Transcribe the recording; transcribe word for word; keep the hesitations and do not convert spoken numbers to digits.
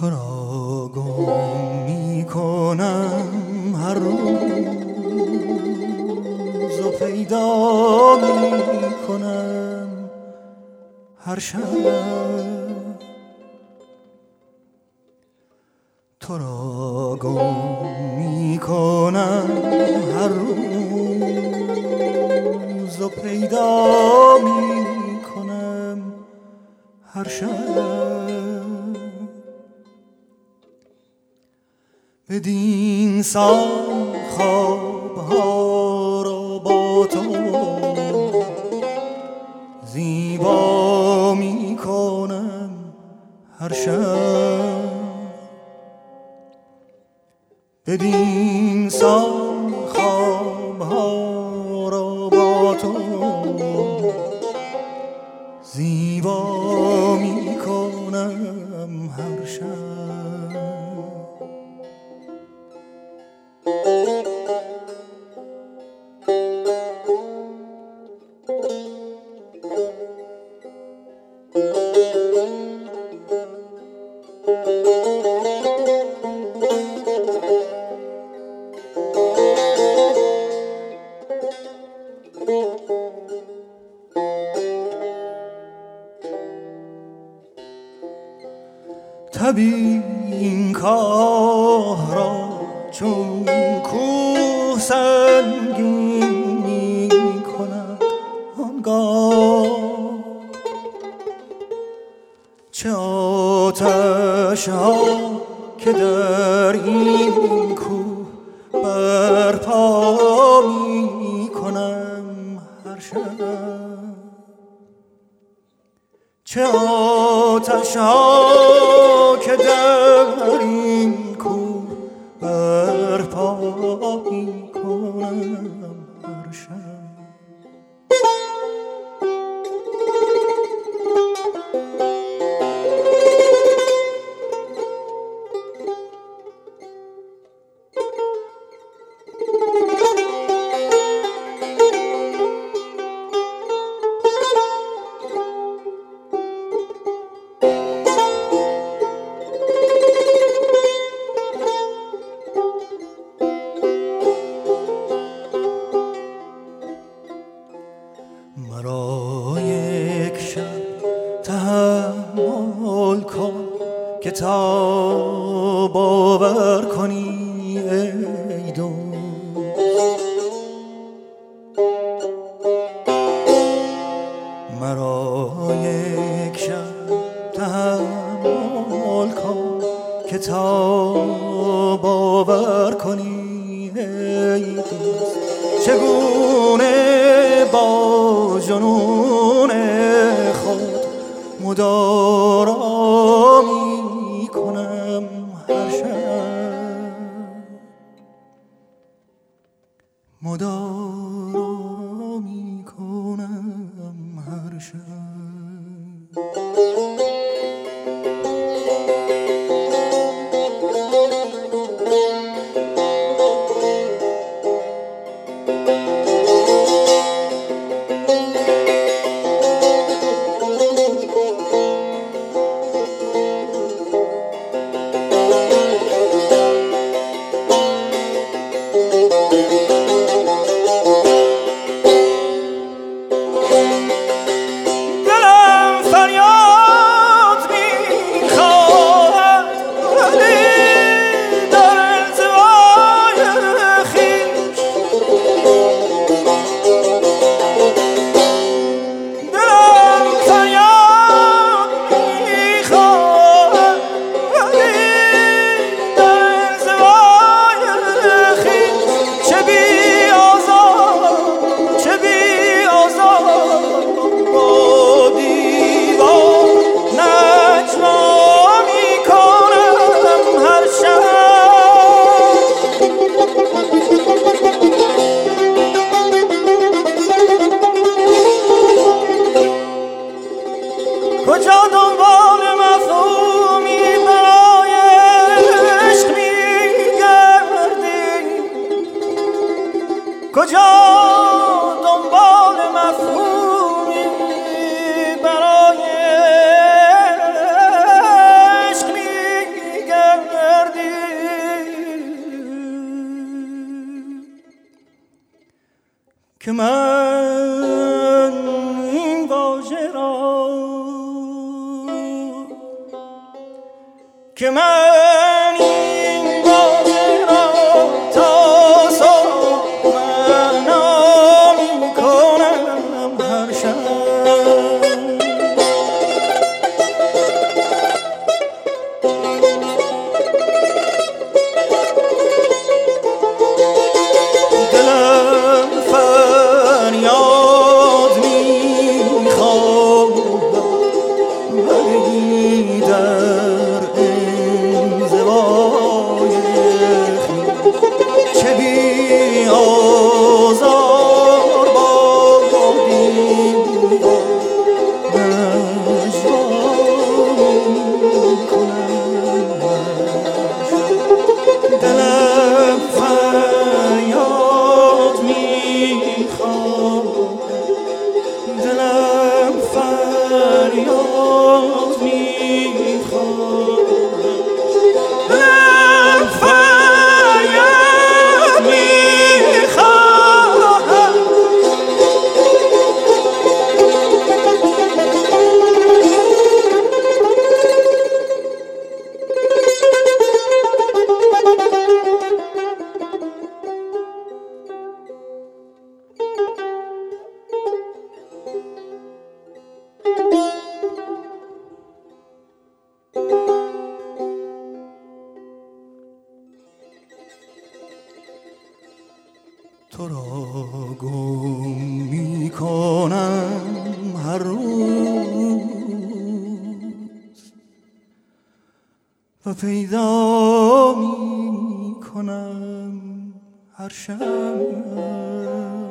تو را گم می کنم هر روز و پیدا می کنم هر شب. تو را گم می کنم هر روز و پیدا می کنم هر شب. بدین سان خوابها را با تو زیبا می کنم هر شب. بدین سان خوابها را با تو زیبا می کنم هر شب. طبیب این کار را چون کوه سنگین می کند آنگاه چه آتش ها که در این کوه برپا می کنم هر شب. چه آتش ها که در این کوه برپا می کنم هر شب. مرا یک شب تحمل کن که تا باور کنی ای دوست. مرا یک شب تحمل کن که تا باور کنی ای دوست. چگونه با جنون خود مدارا می کنم هر شب. مدارا می کنم هر شب. که من این واژه را که من این واژه را تا صبح معنا می کنم هر شب. تو را گم می کنم هر روز و پیدا می کنم هر شب.